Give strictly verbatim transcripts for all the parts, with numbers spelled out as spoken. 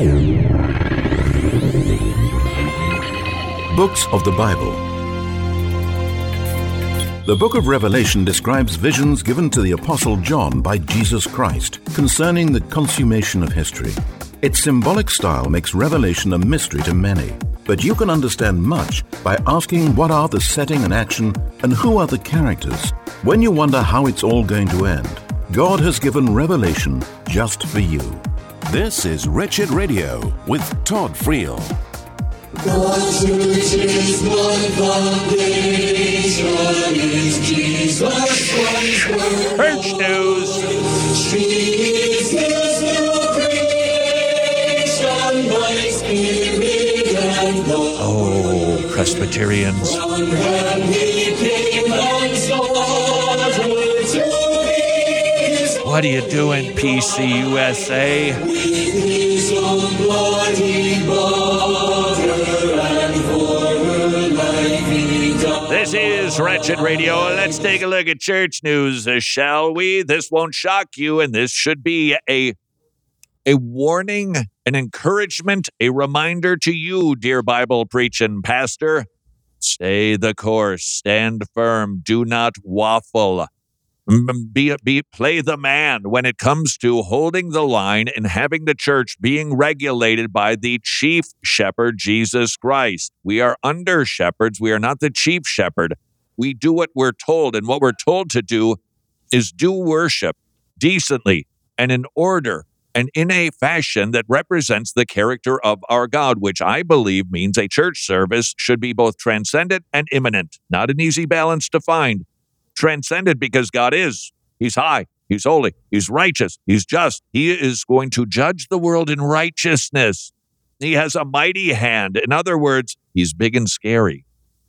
Books of the Bible. The book of Revelation describes visions given to the Apostle John by Jesus Christ concerning the consummation of history. Its symbolic style makes Revelation a mystery to many, but you can understand much by asking what are the setting and action and who are the characters. When you wonder how it's all going to end, God has given Revelation just for you. This is Wretched Radio with Todd Friel. The church is one foundation, is Jesus Christ's word. Church news. She is His new creation, by Spirit and God. Oh, Presbyterians. From when He came and sought her to be His What are you doing, P C U S A? with His own blood He bought her, and for her life He died. This is Wretched Radio. Let's take a look at church news, uh, shall we? This won't shock you, and this should be a a warning, an encouragement, a reminder to you, dear Bible preaching pastor. Stay the course, stand firm, do not waffle. Be, be, play the man when it comes to holding the line and having the church being regulated by the chief shepherd, Jesus Christ. We are under shepherds. We are not the chief shepherd. We do what we're told, and what we're told to do is do worship decently and in order and in a fashion that represents the character of our God, which I believe means a church service should be both transcendent and immanent. Not an easy balance to find. Transcendent because God is. He's high. He's holy. He's righteous. He's just. He is going to judge the world in righteousness. He has a mighty hand. In other words, he's big and scary.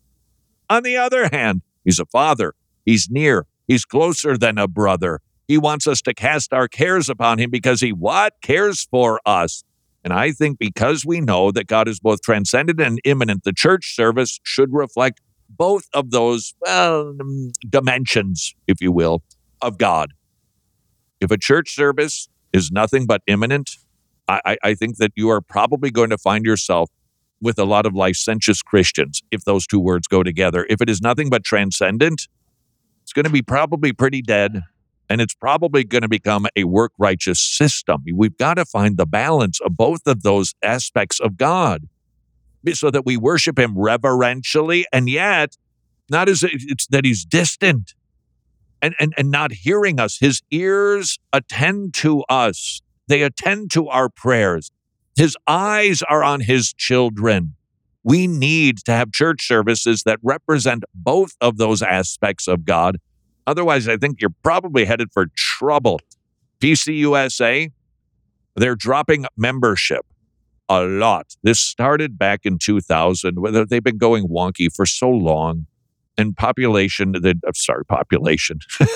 On the other hand, he's a father. He's near. He's closer than a brother. He wants us to cast our cares upon him because he what? Cares for us. And I think because we know that God is both transcendent and immanent, the church service should reflect both of those, well, dimensions, if you will, of God. If a church service is nothing but immanent, I, I think that you are probably going to find yourself with a lot of licentious Christians, if those two words go together. If it is nothing but transcendent, it's going to be probably pretty dead, and it's probably going to become a work-righteous system. We've got to find the balance of both of those aspects of God, so that we worship him reverentially, and yet not as it's that he's distant and, and, and not hearing us. His ears attend to us. They attend to our prayers. His eyes are on his children. We need to have church services that represent both of those aspects of God. Otherwise, I think you're probably headed for trouble. P C U S A, they're dropping membership. A lot. This started back in two thousand. They've been going wonky for so long. And population, the, I'm sorry, population.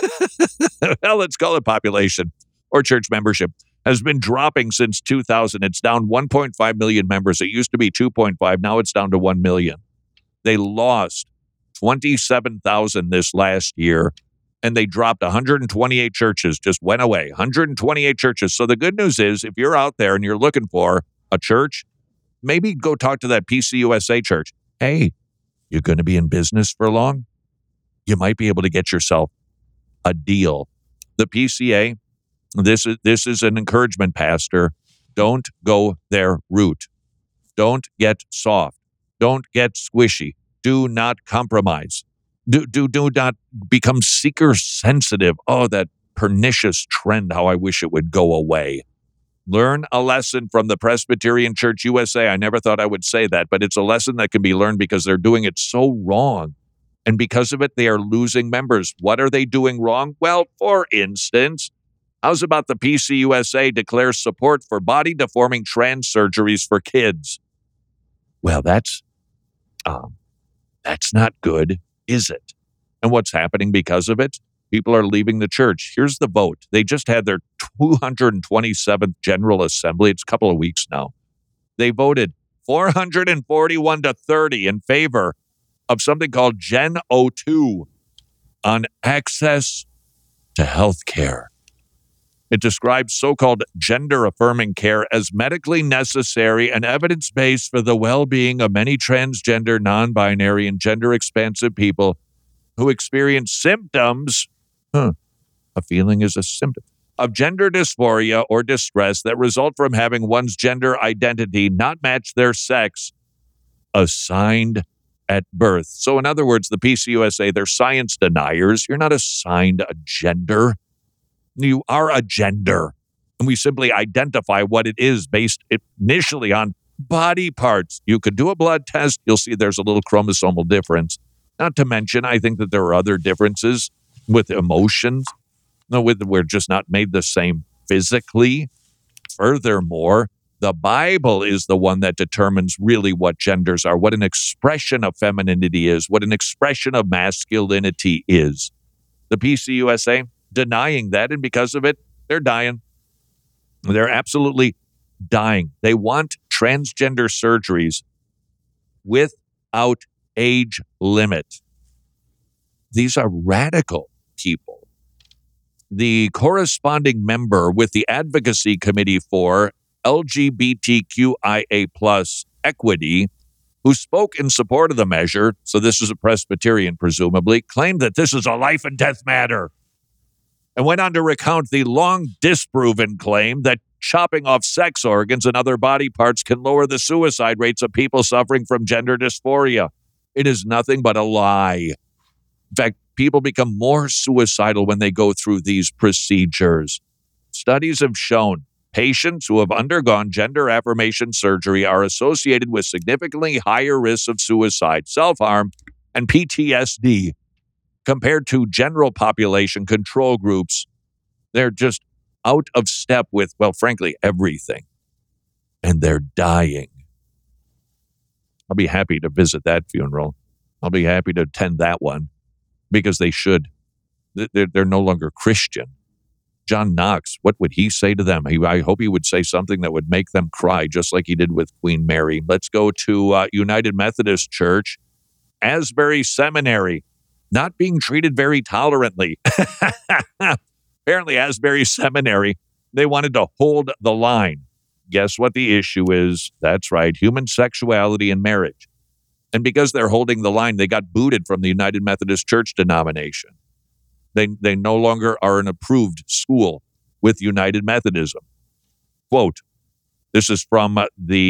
Well, let's call it population or church membership has been dropping since two thousand. It's down one point five million members. It used to be two point five. Now it's down to one million. They lost twenty-seven thousand this last year, and they dropped one hundred twenty-eight churches, just went away. one hundred twenty-eight churches. So the good news is if you're out there and you're looking for a church, maybe go talk to that P C U S A church. Hey, you're going to be in business for long? You might be able to get yourself a deal. The P C A, this is this is an encouragement, Pastor. Don't go their route. Don't get soft. Don't get squishy. Do not compromise. Do, do, do not become seeker sensitive. Oh, that pernicious trend, how I wish it would go away. Learn a lesson from the Presbyterian Church U S A. I never thought I would say that, but it's a lesson that can be learned because they're doing it so wrong. And because of it, they are losing members. What are they doing wrong? Well, for instance, how's about the P C U S A declares support for body-deforming trans surgeries for kids? Well, that's, um, that's not good, is it? And what's happening because of it? People are leaving the church. Here's the vote. They just had their two hundred twenty-seventh General Assembly. It's a couple of weeks now. They voted four hundred forty-one to thirty in favor of something called Gen O two on access to health care. It describes so-called gender-affirming care as medically necessary and evidence-based for the well-being of many transgender, non-binary, and gender-expansive people who experience symptoms, huh, a feeling is a symptom, of gender dysphoria or distress that result from having one's gender identity not match their sex assigned at birth. So in other words, the P C U S A, they're science deniers. You're not assigned a gender. You are a gender. And we simply identify what it is based initially on body parts. You could do a blood test. You'll see there's a little chromosomal difference. Not to mention, I think that there are other differences with emotions. No, with, we're just not made the same physically. Furthermore, the Bible is the one that determines really what genders are, what an expression of femininity is, what an expression of masculinity is. The P C U S A denying that, and because of it, they're dying. They're absolutely dying. They want transgender surgeries without age limit. These are radical people. The corresponding member with the Advocacy Committee for L G B T Q I A plus equity, who spoke in support of the measure, so this is a Presbyterian presumably, claimed that this is a life and death matter, and went on to recount the long disproven claim that chopping off sex organs and other body parts can lower the suicide rates of people suffering from gender dysphoria. It is nothing but a lie. In fact, people become more suicidal when they go through these procedures. Studies have shown patients who have undergone gender affirmation surgery are associated with significantly higher risks of suicide, self-harm, and P T S D compared to general population control groups. They're just out of step with, well, frankly, everything. And they're dying. I'll be happy to visit that funeral. I'll be happy to attend that one because they should. They're, they're no longer Christian. John Knox, what would he say to them? He, I hope he would say something that would make them cry, just like he did with Queen Mary. Let's go to uh, United Methodist Church, Asbury Seminary, not being treated very tolerantly. Apparently, Asbury Seminary, they wanted to hold the line. Guess what the issue is? That's right, human sexuality and marriage. And because they're holding the line, they got booted from the United Methodist Church denomination. They, they no longer are an approved school with United Methodism. Quote, this is from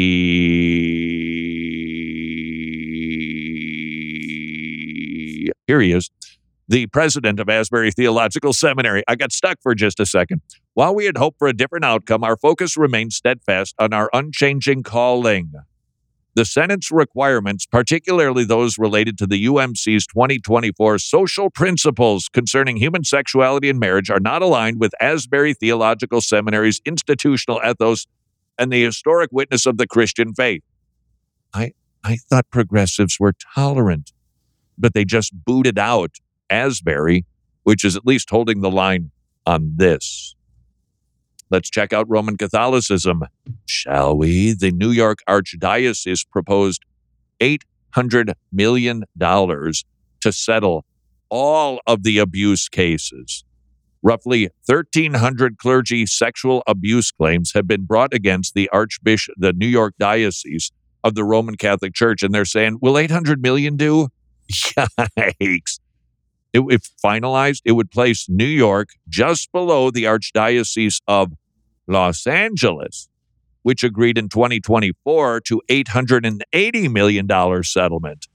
the, here he is, the president of Asbury Theological Seminary. I got stuck for just a second. While we had hoped for a different outcome, our focus remained steadfast on our unchanging calling. The Senate's requirements, particularly those related to the U M C's twenty twenty-four social principles concerning human sexuality and marriage, are not aligned with Asbury Theological Seminary's institutional ethos and the historic witness of the Christian faith. I, I thought progressives were tolerant, but they just booted out Asbury, which is at least holding the line on this. Let's check out Roman Catholicism, shall we? The New York Archdiocese proposed eight hundred million dollars to settle all of the abuse cases. Roughly thirteen hundred clergy sexual abuse claims have been brought against the Archbishop, the New York Diocese of the Roman Catholic Church, and they're saying, will eight hundred million dollars do? Yikes. It, if finalized, it would place New York just below the Archdiocese of Los Angeles, which agreed in twenty twenty-four to eight hundred eighty million dollars settlement,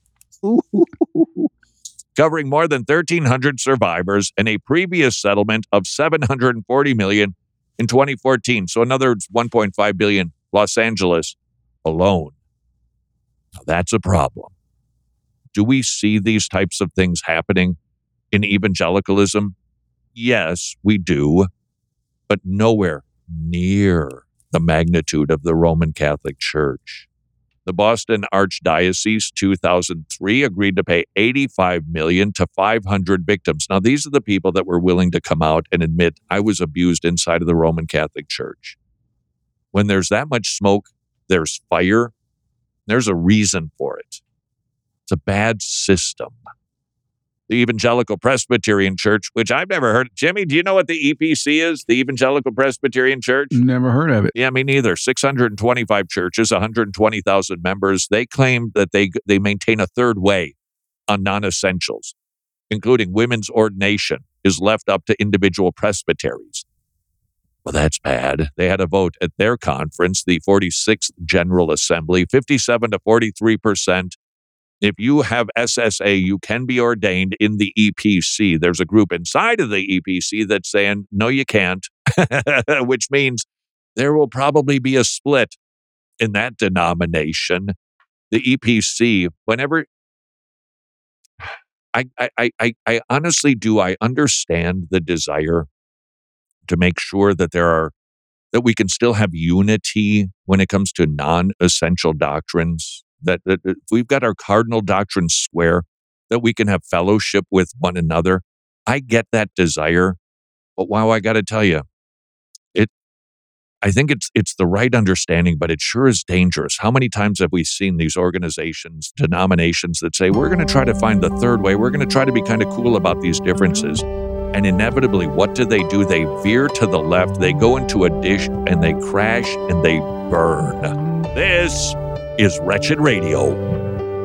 covering more than thirteen hundred survivors and a previous settlement of seven hundred forty million dollars in twenty fourteen. So another one point five billion dollars Los Angeles alone. Now that's a problem. Do we see these types of things happening in evangelicalism? Yes, we do, but nowhere near the magnitude of the Roman Catholic Church. The Boston Archdiocese, two thousand three, agreed to pay eighty-five million dollars to five hundred victims. Now, these are the people that were willing to come out and admit, I was abused inside of the Roman Catholic Church. When there's that much smoke, there's fire. There's a reason for it. It's a bad system. the Evangelical Presbyterian Church, which I've never heard. Jimmy, do you know what the E P C is? The Evangelical Presbyterian Church? Never heard of it. Yeah, me neither. six hundred twenty-five churches, one hundred twenty thousand members. They claim that they they maintain a third way on non-essentials, including women's ordination is left up to individual presbyteries. Well, that's bad. They had a vote at their conference, the forty-sixth General Assembly, fifty-seven to forty-three percent. If you have S S A, you can be ordained in the E P C. There's a group inside of the E P C that's saying, no, you can't, which means there will probably be a split in that denomination. The E P C, whenever, I, I, I, I honestly do, I understand the desire to make sure that there are, that we can still have unity when it comes to non-essential doctrines. That, that if we've got our cardinal doctrines square, that we can have fellowship with one another. I get that desire, but wow, I got to tell you, it. I think it's it's the right understanding, but it sure is dangerous. How many times have we seen these organizations, denominations that say we're going to try to find the third way, we're going to try to be kind of cool about these differences, and inevitably, what do they do? They veer to the left, they go into a ditch, and they crash and they burn. This is Wretched Radio.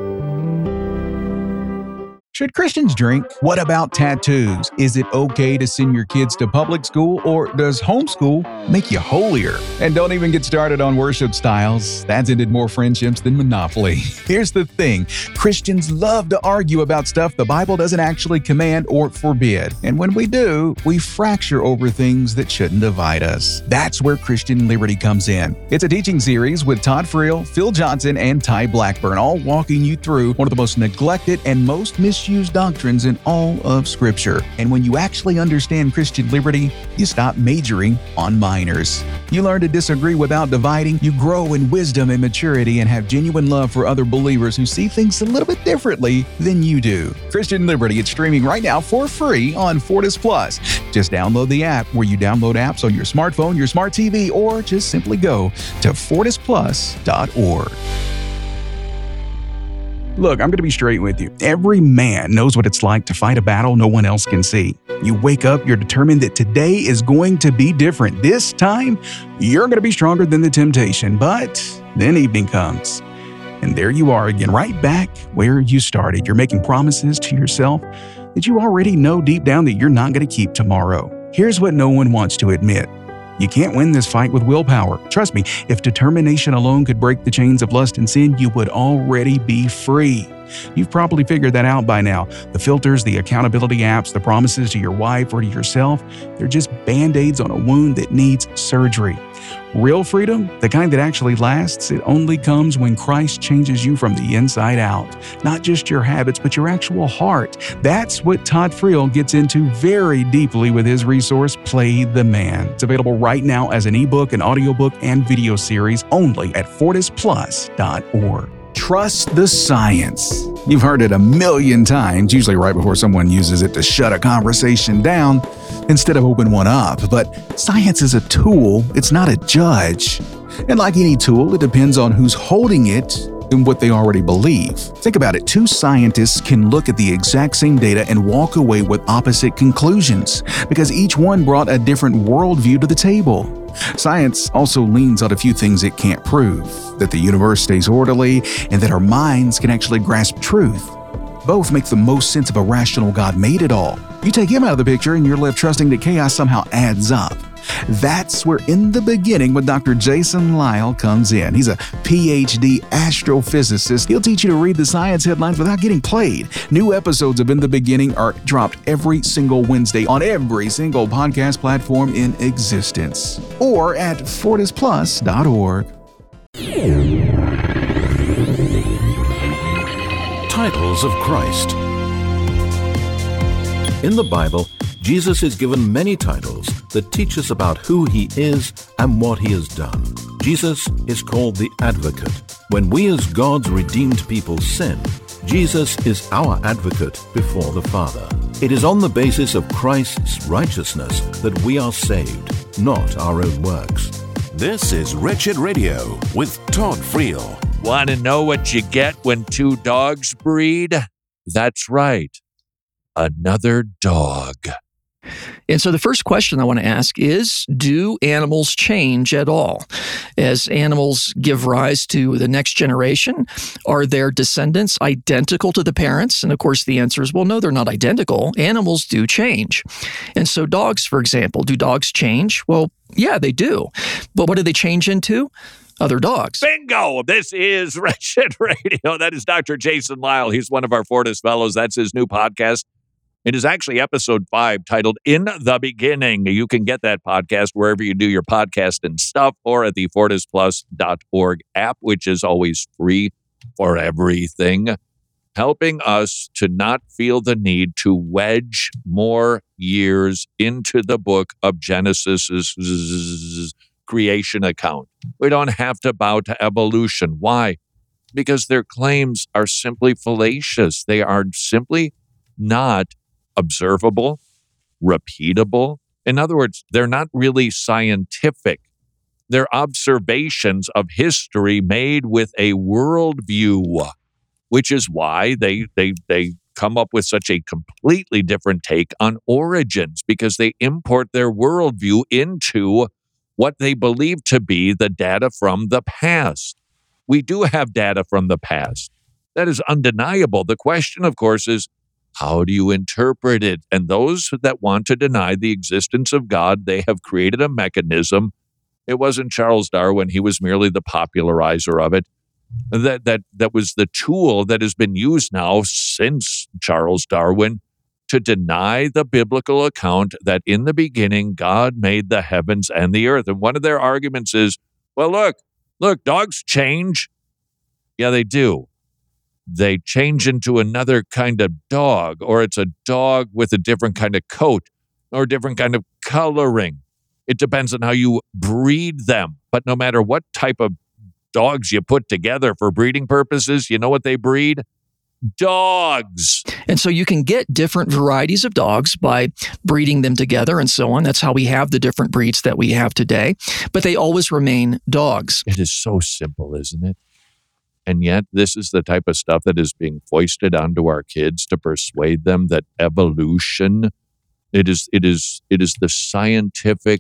Should Christians drink? What about tattoos? Is it okay to send your kids to public school, or does homeschool make you holier? And don't even get started on worship styles. That's ended more friendships than Monopoly. Here's the thing. Christians love to argue about stuff the Bible doesn't actually command or forbid. And when we do, we fracture over things that shouldn't divide us. That's where Christian Liberty comes in. It's a teaching series with Todd Friel, Phil Johnson, and Ty Blackburn, all walking you through one of the most neglected and most misused doctrines in all of Scripture. And when you actually understand Christian liberty, you stop majoring on minors. You learn to disagree without dividing. You grow in wisdom and maturity and have genuine love for other believers who see things a little bit differently than you do. Christian Liberty, it's streaming right now for free on Fortis Plus. Just download the app where you download apps on your smartphone, your smart T V, or just simply go to fortis plus dot org. Look, I'm going to be straight with you. Every man knows what it's like to fight a battle no one else can see. You wake up, you're determined that today is going to be different. This time, you're going to be stronger than the temptation. But then evening comes, and there you are again, right back where you started. You're making promises to yourself that you already know deep down that you're not going to keep tomorrow. Here's what no one wants to admit. You can't win this fight with willpower. Trust me, if determination alone could break the chains of lust and sin, you would already be free. You've probably figured that out by now. The filters, the accountability apps, the promises to your wife or to yourself, they're just band-aids on a wound that needs surgery. Real freedom, the kind that actually lasts, it only comes when Christ changes you from the inside out. Not just your habits, but your actual heart. That's what Todd Friel gets into very deeply with his resource, Play the Man. It's available right now as an ebook, an audiobook, and video series only at fortis plus dot org. Trust the science. You've heard it a million times, usually right before someone uses it to shut a conversation down instead of open one up. But science is a tool, it's not a judge. And like any tool, it depends on who's holding it and what they already believe. Think about it. Two scientists can look at the exact same data and walk away with opposite conclusions because each one brought a different worldview to the table. Science also leans on a few things it can't prove, that the universe stays orderly and that our minds can actually grasp truth. Both make the most sense of a rational God made it all. You take him out of the picture and you're left trusting that chaos somehow adds up. That's where In the Beginning with Doctor Jason Lisle comes in. He's a P H D astrophysicist. He'll teach you to read the science headlines without getting played. New episodes of In the Beginning are dropped every single Wednesday on every single podcast platform in existence. Or at fortis plus dot org. Titles of Christ. In the Bible, Jesus is given many titles that teach us about who he is and what he has done. Jesus is called the Advocate. When we as God's redeemed people sin, Jesus is our advocate before the Father. It is on the basis of Christ's righteousness that we are saved, not our own works. This is Wretched Radio with Todd Friel. Want to know what you get when two dogs breed? That's right. another dog. And so the first question I want to ask is, do animals change at all? As animals give rise to the next generation, are their descendants identical to the parents? And of course, the answer is, well, no, they're not identical. Animals do change. And so dogs, for example, do dogs change? Well, yeah, they do. But what do they change into? Other dogs. Bingo! This is Wretched Radio. That is Doctor Jason Lisle. He's one of our Fortis Fellows. That's his new podcast. It is actually episode five, titled In the Beginning. You can get that podcast wherever you do your podcast and stuff, or at the fortis plus dot org app, which is always free for everything, helping us to not feel the need to wedge more years into the book of Genesis's creation account. We don't have to bow to evolution. Why? Because their claims are simply fallacious. They are simply not observable, repeatable. In other words, they're not really scientific. They're observations of history made with a worldview, which is why they they they come up with such a completely different take on origins, because they import their worldview into what they believe to be the data from the past. We do have data from the past. That is undeniable. The question, of course, is, how do you interpret it? And those that want to deny the existence of God, they have created a mechanism. It wasn't Charles Darwin. He was merely the popularizer of it. That, that, that was the tool that has been used now since Charles Darwin to deny the biblical account that in the beginning, God made the heavens and the earth. And one of their arguments is, well, look, look, dogs change. Yeah, they do. They change into another kind of dog, or it's a dog with a different kind of coat or a different kind of coloring. It depends on how you breed them. But no matter what type of dogs you put together for breeding purposes, you know what they breed? Dogs. And so you can get different varieties of dogs by breeding them together and so on. That's how we have the different breeds that we have today. But they always remain dogs. It is so simple, isn't it? And yet, this is the type of stuff that is being foisted onto our kids to persuade them that evolution, it is, it is, it is the scientific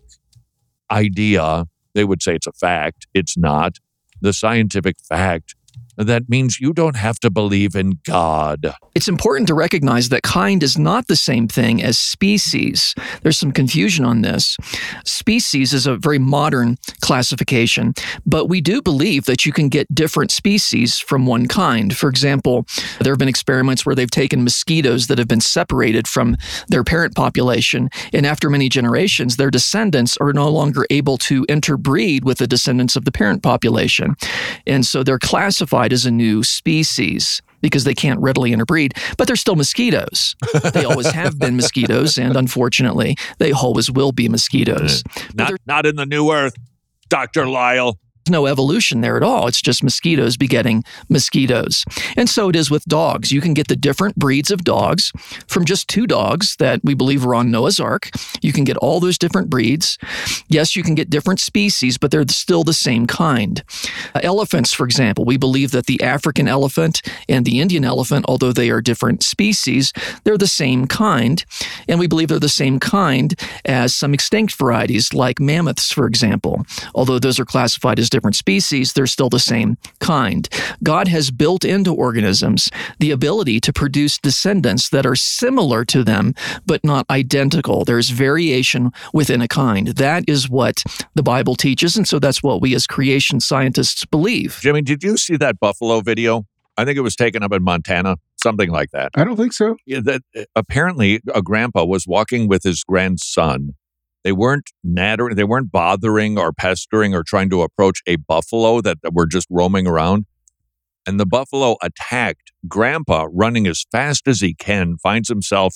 idea. They would say it's a fact. It's not. The scientific fact that means you don't have to believe in God. It's important to recognize that kind is not the same thing as species. There's some confusion on this. Species is a very modern classification, but we do believe that you can get different species from one kind. For example, there have been experiments where they've taken mosquitoes that have been separated from their parent population, and after many generations, their descendants are no longer able to interbreed with the descendants of the parent population. And so they're classified as a new species because they can't readily interbreed, but they're still mosquitoes. They always have been mosquitoes, and unfortunately, they always will be mosquitoes. Not, not in the new earth, Doctor Lisle. No evolution there at all. It's just mosquitoes begetting mosquitoes. And so it is with dogs. You can get the different breeds of dogs from just two dogs that we believe were on Noah's Ark. You can get all those different breeds. Yes, you can get different species, but they're still the same kind. Uh, elephants, for example, we believe that the African elephant and the Indian elephant, although they are different species, they're the same kind. And we believe they're the same kind as some extinct varieties like mammoths, for example. Although those are classified as different species, they're still the same kind. God has built into organisms the ability to produce descendants that are similar to them, but not identical. There's variation within a kind. That is what the Bible teaches, and so that's what we as creation scientists believe. Jimmy, did you see that buffalo video? I think it was taken up in Montana, something like that. I don't think so. Yeah, that apparently a grandpa was walking with his grandson. They weren't nattering, they weren't bothering or pestering or trying to approach a buffalo that, that were just roaming around. And the buffalo attacked Grandpa, running as fast as he can, finds himself,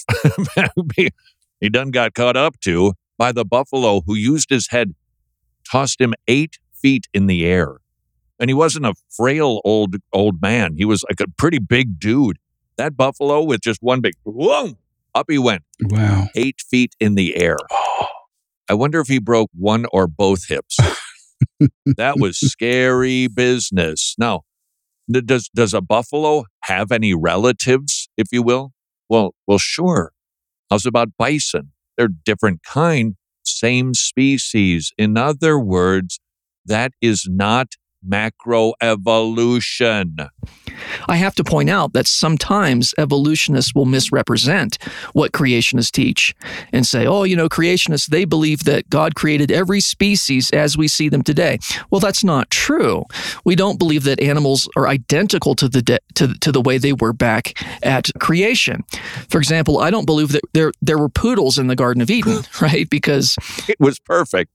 he done got caught up to by the buffalo, who used his head, tossed him eight feet in the air. And he wasn't a frail old old man. He was like a pretty big dude. That buffalo with just one big, whoa, up he went. Wow. Eight feet in the air. I wonder if he broke one or both hips. That was scary business. Now, does does a buffalo have any relatives, if you will? Well, well, sure. How's about bison? They're different kind, same species. In other words, that is not macroevolution. I have to point out that sometimes evolutionists will misrepresent what creationists teach and say, oh, you know, creationists, they believe that God created every species as we see them today. Well, that's not true. We don't believe that animals are identical to the de- to, to the way they were back at creation. For example, I don't believe that there, there were poodles in the Garden of Eden, right? Because it was perfect.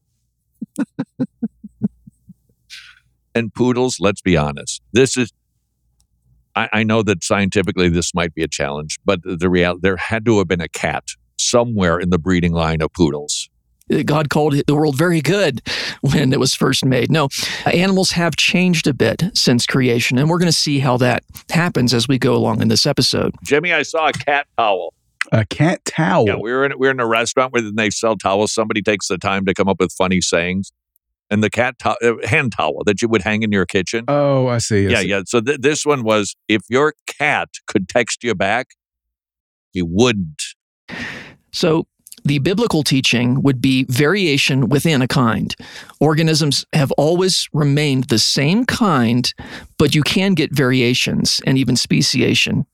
And poodles, let's be honest, this is, I, I know that scientifically this might be a challenge, but the reality, there had to have been a cat somewhere in the breeding line of poodles. God called the world very good when it was first made. No, animals have changed a bit since creation, and we're going to see how that happens as we go along in this episode. Jimmy, I saw a cat towel. A cat towel? Yeah, we were in, we were in a restaurant where they sell towels. Somebody takes the time to come up with funny sayings. And the cat to- uh, hand towel that you would hang in your kitchen. Oh, I see. I yeah, see. yeah. So th- this one was, if your cat could text you back, he wouldn't. So the biblical teaching would be variation within a kind. Organisms have always remained the same kind, but you can get variations and even speciation.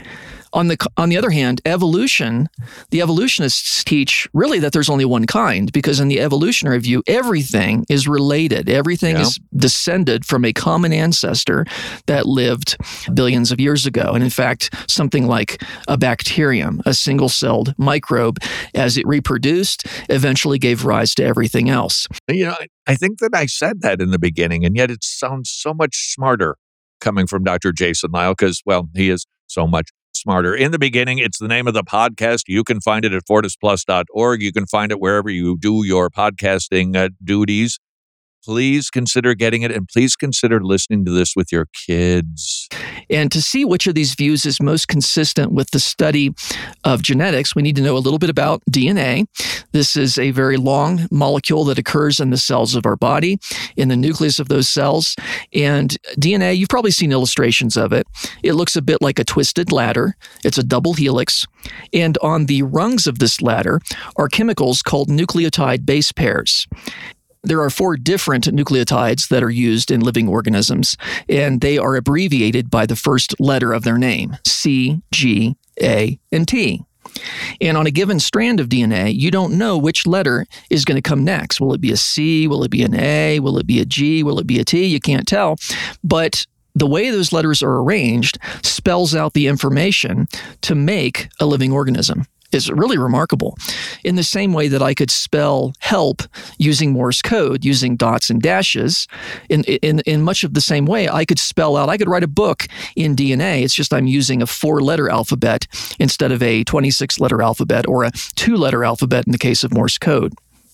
On the on the other hand, evolution, the evolutionists teach really that there's only one kind, because in the evolutionary view, everything is related. Everything Yeah. is descended from a common ancestor that lived billions of years ago. And in fact, something like a bacterium, a single-celled microbe, as it reproduced, eventually gave rise to everything else. You know, I, I think that I said that in the beginning, and yet it sounds so much smarter coming from Doctor Jason Lisle, because, well, he is so much smarter. In the beginning, it's the name of the podcast. You can find it at fortis plus dot org. You can find it wherever you do your podcasting uh, duties. Please consider getting it, and please consider listening to this with your kids. And to see which of these views is most consistent with the study of genetics, we need to know a little bit about D N A. This is a very long molecule that occurs in the cells of our body, in the nucleus of those cells. And D N A, you've probably seen illustrations of it. It looks a bit like a twisted ladder. It's a double helix. And on the rungs of this ladder are chemicals called nucleotide base pairs. There are four different nucleotides that are used in living organisms, and they are abbreviated by the first letter of their name, C, G, A, and T. And on a given strand of D N A, you don't know which letter is going to come next. Will it be a C? Will it be an A? Will it be a G? Will it be a T? You can't tell. But the way those letters are arranged spells out the information to make a living organism. Is really remarkable. In the same way that I could spell help using Morse code, using dots and dashes, in, in, in much of the same way, I could spell out, I could write a book in D N A. It's just I'm using a four-letter alphabet instead of a twenty-six letter alphabet or a two-letter alphabet in the case of Morse code.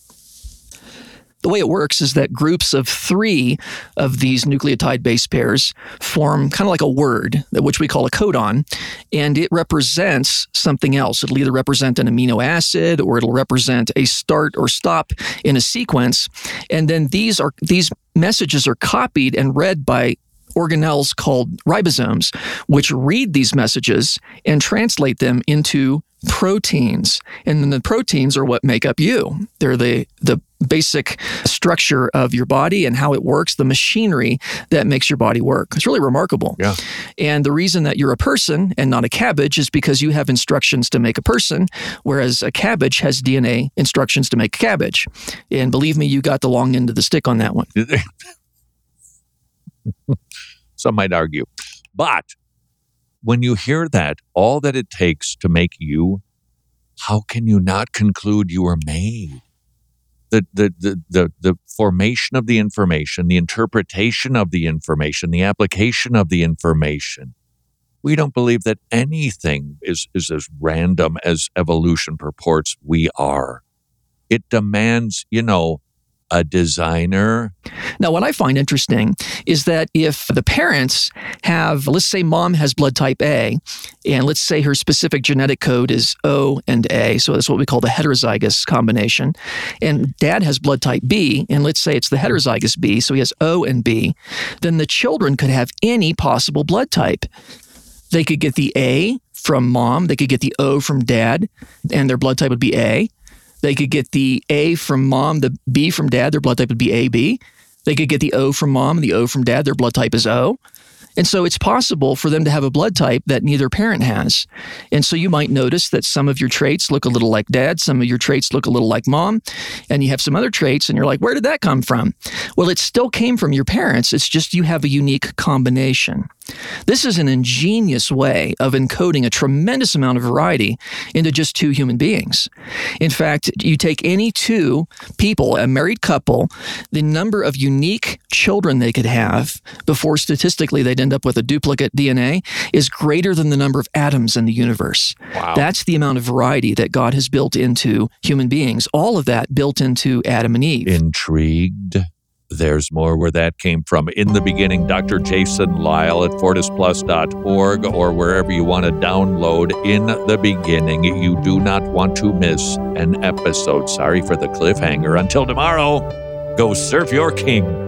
The way it works is that groups of three of these nucleotide base pairs form kind of like a word, which we call a codon, and it represents something else. It'll either represent an amino acid or it'll represent a start or stop in a sequence. And then these are these messages are copied and read by organelles called ribosomes, which read these messages and translate them into proteins. And then the proteins are what make up you. They're the, the basic structure of your body and how it works, the machinery that makes your body work. It's really remarkable. Yeah. And the reason that you're a person and not a cabbage is because you have instructions to make a person, whereas a cabbage has D N A instructions to make a cabbage. And believe me, you got the long end of the stick on that one. Some might argue. But when you hear that, all that it takes to make you, how can you not conclude you were made? The, the, the, the, the formation of the information, the interpretation of the information, the application of the information. We don't believe that anything is, is as random as evolution purports we are. It demands, you know, a designer. Now, what I find interesting is that if the parents have, let's say mom has blood type A, and let's say her specific genetic code is O and A, so that's what we call the heterozygous combination, and dad has blood type B, and let's say it's the heterozygous B, so he has O and B, then the children could have any possible blood type. They could get the A from mom. They could get the O from dad, and their blood type would be A. They could get the A from mom, the B from dad, their blood type would be A B. They could get the O from mom and the O from dad, their blood type is O. And so it's possible for them to have a blood type that neither parent has. And so you might notice that some of your traits look a little like dad, some of your traits look a little like mom, and you have some other traits and you're like, where did that come from? Well, it still came from your parents. It's just you have a unique combination. This is an ingenious way of encoding a tremendous amount of variety into just two human beings. In fact, you take any two people, a married couple, the number of unique children they could have before statistically they'd end up with a duplicate D N A is greater than the number of atoms in the universe. Wow. That's the amount of variety that God has built into human beings. All of that built into Adam and Eve. Intrigued? There's more where that came from. In the beginning, Doctor Jason Lisle at fortis plus dot org or wherever you want to download In the Beginning. You do not want to miss an episode. Sorry for the cliffhanger. Until tomorrow, go serve your king.